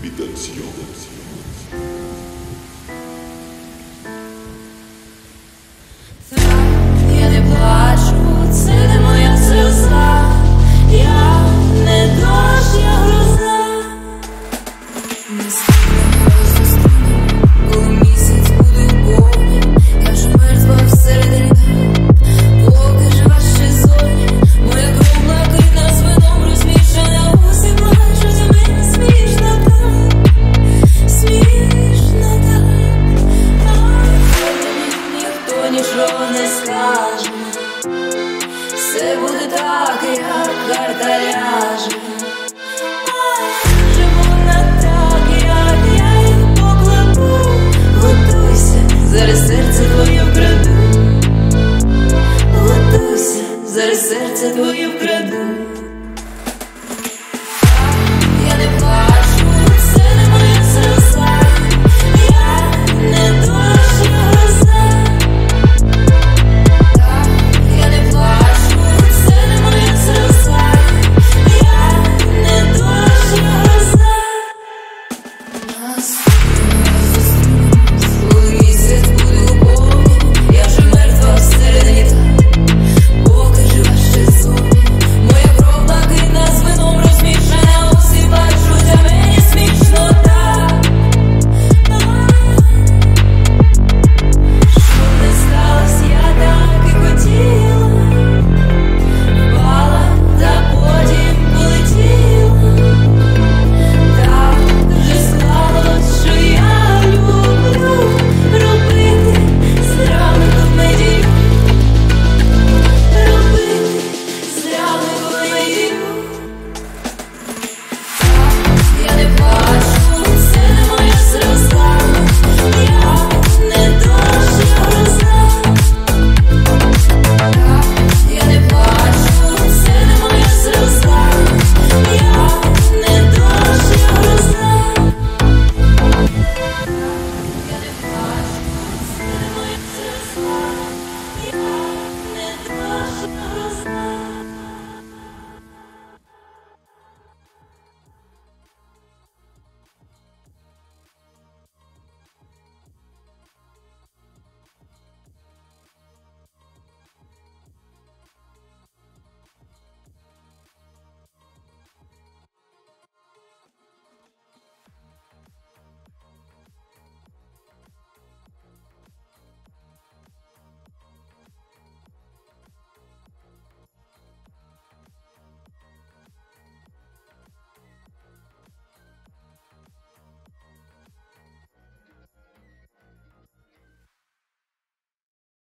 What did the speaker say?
Я не плачу, це не моя сльоза, я не дощ, я гроза. Не станемо, коли місяць буде в полі, я вже мертва всередині, поки жива ще зорі. Моя кров блакитна з вином розмішана, усі плачуть, а мені смішно так, смішно так. Ніхто нічого не скаже, все буде так, як карта ляже. Вже вона так, як я їх покладу. Готуйся, зараз серце твоє вкраду. Готуйся, зараз серце твоє вкраду.